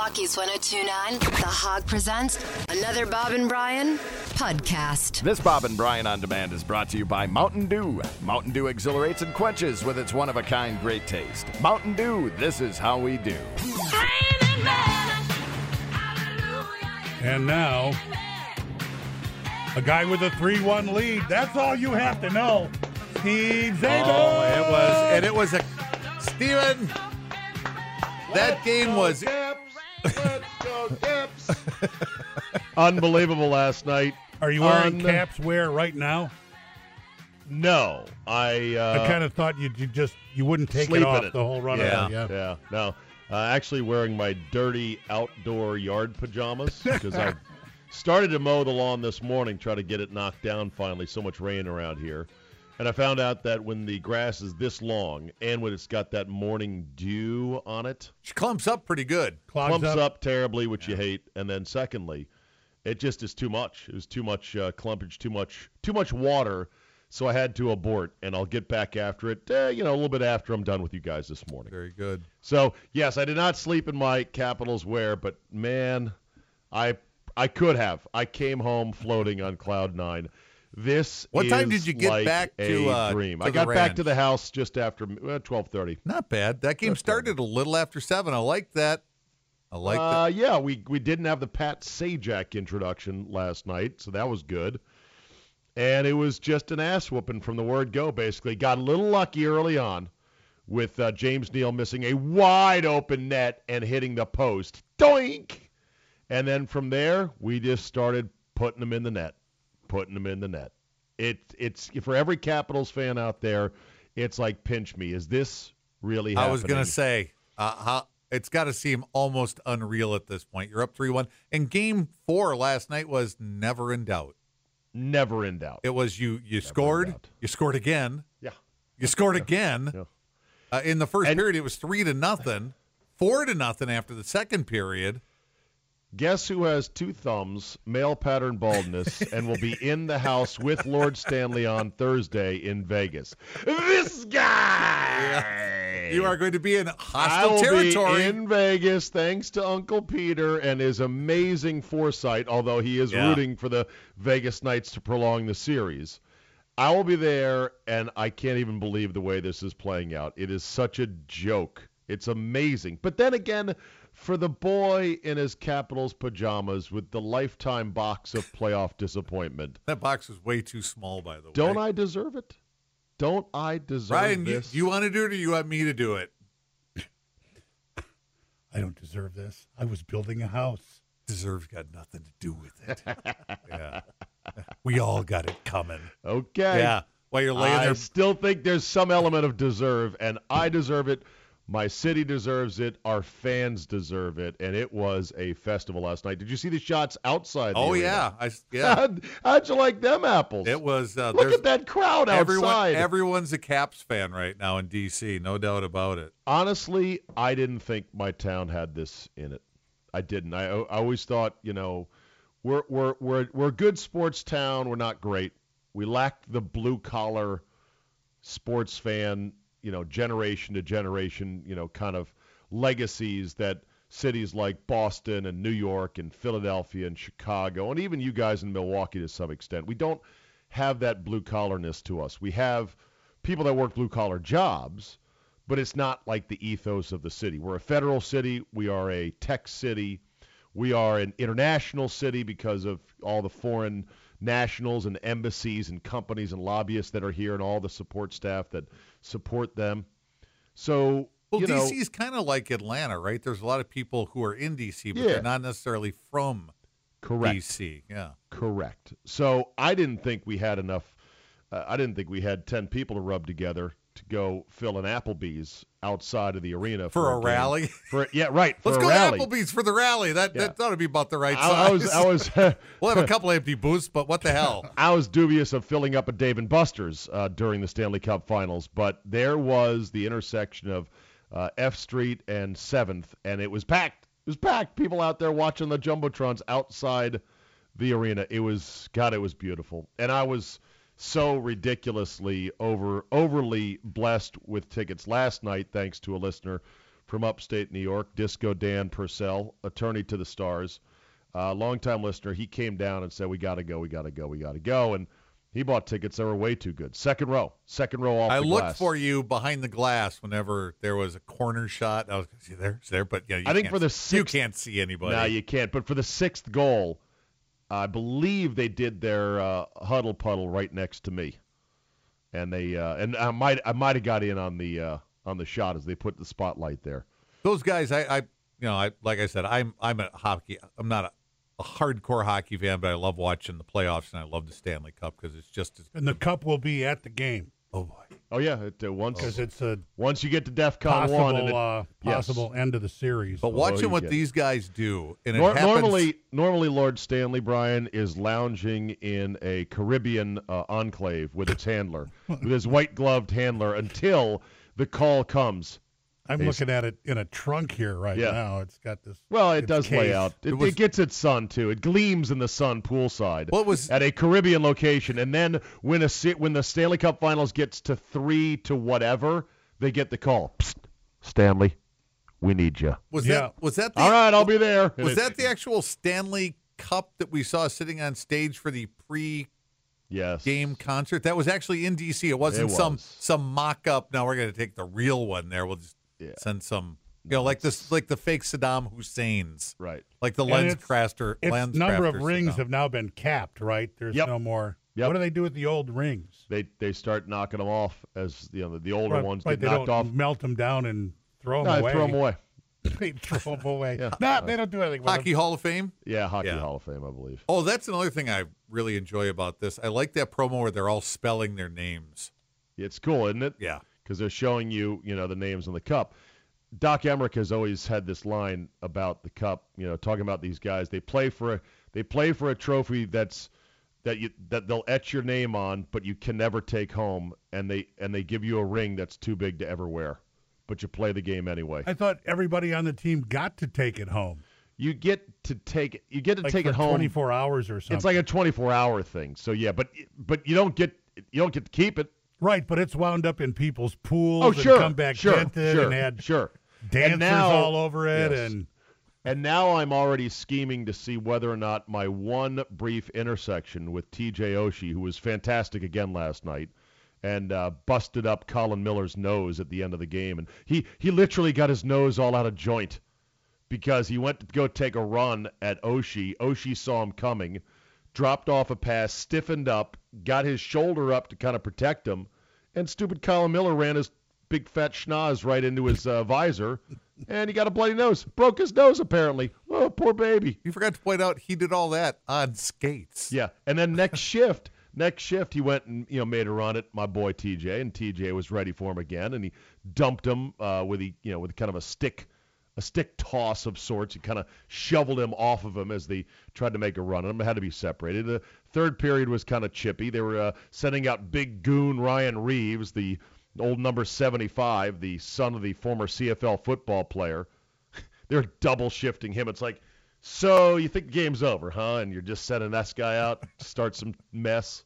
Milwaukee's 102.9, The Hog presents another Bob and Brian podcast. This Bob and Brian On Demand is brought to you by Mountain Dew. Mountain Dew exhilarates and quenches with its one-of-a-kind great taste. Mountain Dew, this is how we do. And now, a guy with a 3-1 lead. That's all you have to know. Steve Zabel. Oh, it was a Steven. That game was unbelievable last night. Are you wearing caps wear right now? No, I kind of thought you wouldn't take it off the whole run. Yeah. No, actually wearing my dirty outdoor yard pajamas because I started to mow the lawn this morning, try to get it knocked down finally. So much rain around here. And I found out that when the grass is this long and when it's got that morning dew on it, she clumps up pretty good. Clumps up terribly, which you hate. And then secondly, it just is too much. It was too much clumpage, too much water. So I had to abort, and I'll get back after it, a little bit after I'm done with you guys this morning. Very good. So, yes, I did not sleep in my Capitals wear, but, man, I could have. I came home floating on cloud nine. What time did you get back to dream. To I got the back ranch? to the house just after 12:30. Not bad. That game started a little after 7. I like that. That. Yeah, we didn't have the Pat Sajak introduction last night, so that was good. And it was just an ass whooping from the word go, basically. Got a little lucky early on with James Neal missing a wide open net and hitting the post. Doink! And then from there, we just started putting them in the net. It's for every Capitals fan out there, it's like pinch me. Is this really happening? I was going to say, it's got to seem almost unreal at this point. You're up 3-1. And Game 4 last night was never in doubt. Never in doubt. It was you scored. You scored again. Yeah. You scored again. Yeah. In the first period, it was 3-0, 4-0 after the second period. Guess who has 2 thumbs, male pattern baldness, and will be in the house with Lord Stanley on Thursday in Vegas? This guy! Yeah. You are going to be in hostile I will territory. Be in Vegas thanks to Uncle Peter and his amazing foresight, although he is rooting for the Vegas Knights to prolong the series. I will be there, and I can't even believe the way this is playing out. It is such a joke. It's amazing. But then again, for the boy in his Capitals pajamas with the lifetime box of playoff disappointment. That box is way too small, by the way. Don't I deserve it? Don't I deserve Ryan, this? you want to do it or you want me to do it? I don't deserve this. I was building a house. Deserve's got nothing to do with it. Yeah. We all got it coming. Okay. Yeah. While you're laying there. I still think there's some element of deserve, and I deserve it. My city deserves it. Our fans deserve it. And it was a festival last night. Did you see the shots outside the arena? Yeah. How'd you like them apples? It was. Look at that crowd outside. Everyone's a Caps fan right now in D.C., no doubt about it. Honestly, I didn't think my town had this in it. I didn't. I always thought, we're a good sports town. We're not great. We lack the blue-collar sports fan generation to generation, kind of legacies that cities like Boston and New York and Philadelphia and Chicago, and even you guys in Milwaukee to some extent, we don't have that blue-collarness to us. We have people that work blue-collar jobs, but it's not like the ethos of the city. We're a federal city. We are a tech city. We are an international city because of all the foreign nationals and embassies and companies and lobbyists that are here and all the support staff that support them. So, D.C. is kind of like Atlanta, right? There's a lot of people who are in D.C., but they're not necessarily from D.C. Yeah. Correct. So I didn't think we had enough. I didn't think we had 10 people to rub together to go fill an Applebee's outside of the arena for a rally. Right. For Let's a go rally. to Applebee's for the rally. That ought to be about the right size. I was. We'll have a couple empty booths, but what the hell? I was dubious of filling up a Dave & Buster's during the Stanley Cup Finals, but there was the intersection of F Street and 7th, and it was packed. It was packed. People out there watching the Jumbotrons outside the arena. It was beautiful, and I was so ridiculously overly blessed with tickets last night, thanks to a listener from upstate New York, Disco Dan Purcell, attorney to the stars, longtime listener. He came down and said, we got to go. And he bought tickets that were way too good. Second row off the glass. I looked for you behind the glass whenever there was a corner shot. I was there, but yeah, I think for the sixth, you can't see anybody. No, you can't. But for the sixth goal, I believe they did their huddle puddle right next to me, and they and I might have got in on the shot as they put the spotlight there. Those guys, I like I said, I'm a hockey. I'm not a hardcore hockey fan, but I love watching the playoffs and I love the Stanley Cup because it's just as. And the cup will be at the game. Oh boy. Oh yeah, because it's a once you get to DEFCON 1 and possible end of the series. But watching what these guys do, and it happens. Normally, Lord Stanley Bryan is lounging in a Caribbean enclave with its handler, with his white-gloved handler, until the call comes. I'm looking at it in a trunk here right now. It's got this. Well, it does lay out. It gets its sun too. It gleams in the sun poolside. At a Caribbean location, and then when the Stanley Cup Finals gets to 3 to whatever, they get the call. Psst, Stanley, we need you. Was that the, all right? I'll be there. Was that the actual Stanley Cup that we saw sitting on stage for the game concert? That was actually in D.C. It wasn't some mock-up. Now we're going to take the real one there. We'll just send some, like the fake Saddam Hussein's, right? Like the LensCrafters. Its number of rings have now been capped, right? There's no more. What do they do with the old rings? They start knocking them off as the older ones get knocked off. Melt them down and throw them away. Throw them away. They throw them away. They don't do anything with Hockey Hall of Fame? Yeah, Hockey Hall of Fame, I believe. Oh, that's another thing I really enjoy about this. I like that promo where they're all spelling their names. It's cool, isn't it? Yeah. Because they're showing you, the names on the cup. Doc Emmerich has always had this line about the cup, talking about these guys. They play for a trophy that they'll etch your name on, but you can never take home, and they give you a ring that's too big to ever wear, but you play the game anyway. I thought everybody on the team got to take it home. You get to take it home 24 hours or something. It's like a 24-hour thing. So yeah, but you don't get to keep it. Right, but it's wound up in people's pools and come back dented and had dancers all over it. Yes. And now I'm already scheming to see whether or not my one brief intersection with TJ Oshie, who was fantastic again last night, and busted up Colin Miller's nose at the end of the game. And he literally got his nose all out of joint because he went to go take a run at Oshie. Oshie saw him coming, dropped off a pass, stiffened up, got his shoulder up to kind of protect him, and stupid Colin Miller ran his big fat schnoz right into his visor, and he got a bloody nose. Broke his nose, apparently. Oh, poor baby. You forgot to point out he did all that on skates. Yeah, and then next shift, he went and made a run at my boy TJ, and TJ was ready for him again, and he dumped him with kind of a stick toss of sorts. He kind of shoveled him off of him as they tried to make a run. And had to be separated. The third period was kind of chippy. They were sending out big goon Ryan Reeves, the old number 75, the son of the former CFL football player. They're double shifting him. It's like, so you think the game's over, huh? And you're just sending this guy out to start some mess.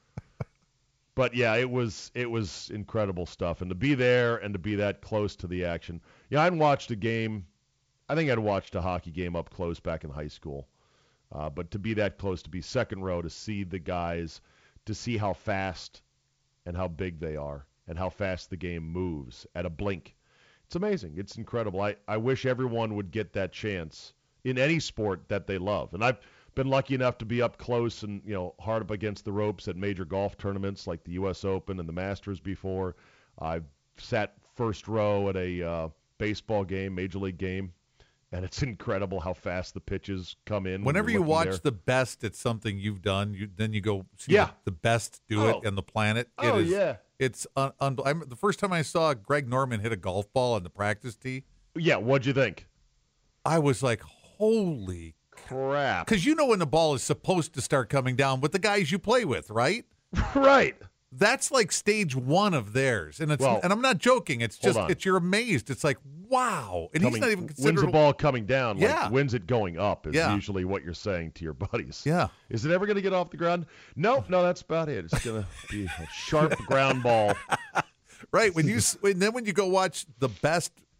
But yeah, it was incredible stuff, and to be there and to be that close to the action. Yeah, I hadn't watched a game. I think I'd watched a hockey game up close back in high school, but to be that close, to be second row, to see the guys, to see how fast and how big they are, and how fast the game moves at a blink, it's amazing. It's incredible. I wish everyone would get that chance in any sport that they love, and I've been lucky enough to be up close and hard up against the ropes at major golf tournaments like the U.S. Open and the Masters before. I've sat first row at a baseball game, major league game, and it's incredible how fast the pitches come in. Whenever you watch the best at something you've done, then you go see the best do it on the planet. It's unbelievable. The first time I saw Greg Norman hit a golf ball on the practice tee. Yeah, what'd you think? I was like, holy crap. Because when the ball is supposed to start coming down with the guys you play with, right? Right. That's like stage one of theirs. And and I'm not joking. It's just you're amazed. It's like, wow. And he's not even considered. When's the ball coming down? Like, when's it going up is usually what you're saying to your buddies. Yeah. Is it ever going to get off the ground? No, that's about it. It's going to be a sharp ground ball. Right. When you go watch the best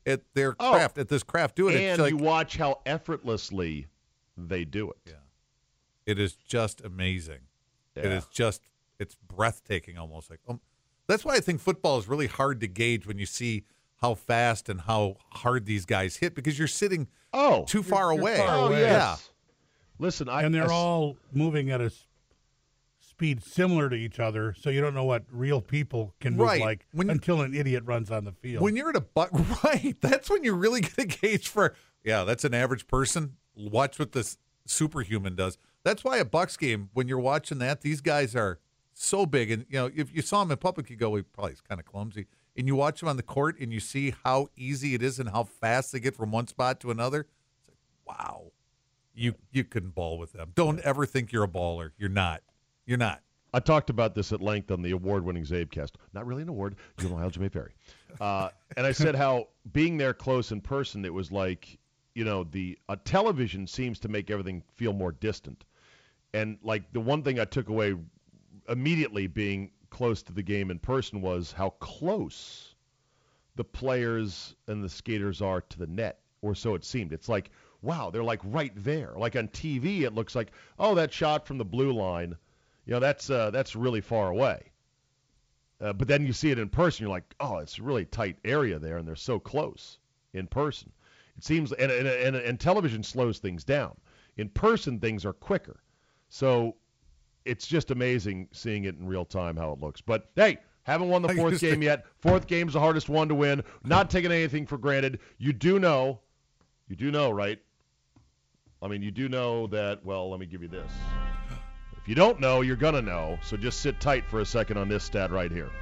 at their craft, at this craft doing it. And you watch how effortlessly they do it. Yeah. It is just amazing. Yeah. It is just, it's breathtaking almost. Like that's why I think football is really hard to gauge when you see how fast and how hard these guys hit, because you're sitting too far away. Yes. Yeah. Listen, and they're all moving at a speed similar to each other, so you don't know what real people can move like until an idiot runs on the field. When you're at that's when you're really going to gauge for, that's an average person. Watch what this superhuman does. That's why a Bucs game, when you're watching that, these guys are so big. And, if you saw them in public, you go, probably he's kind of clumsy. And you watch them on the court, and you see how easy it is and how fast they get from one spot to another. It's like, wow. You couldn't ball with them. Don't ever think you're a baller. You're not. You're not. I talked about this at length on the award-winning Zabecast. Not really an award. You know how Jimmy Perry. And I said how being there close in person, it was like, television seems to make everything feel more distant. And like the one thing I took away immediately being close to the game in person was how close the players and the skaters are to the net, or so it seemed. It's like, wow, they're like right there. Like on TV, it looks like, that shot from the blue line, that's really far away. But then you see it in person, you're like, it's a really tight area there, and they're so close in person. It seems, and television slows things down. In person, things are quicker. So it's just amazing seeing it in real time how it looks. But hey, haven't won the fourth game yet. Fourth game's the hardest one to win. Not taking anything for granted. You do know, right? I mean, you do know that, let me give you this. If you don't know, you're going to know. So just sit tight for a second on this stat right here.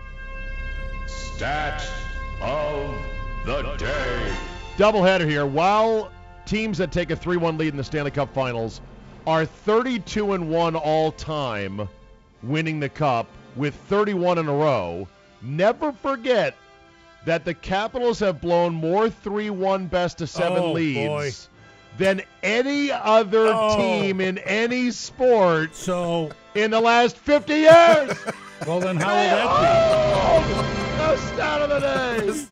Stat of the day. Doubleheader here. While teams that take a 3-1 lead in the Stanley Cup Finals are 32-1 all time winning the Cup with 31 in a row, never forget that the Capitals have blown more 3-1 best-of-7 leads than any other team in any sport in the last 50 years. Well, then how will that be? The stat of the day.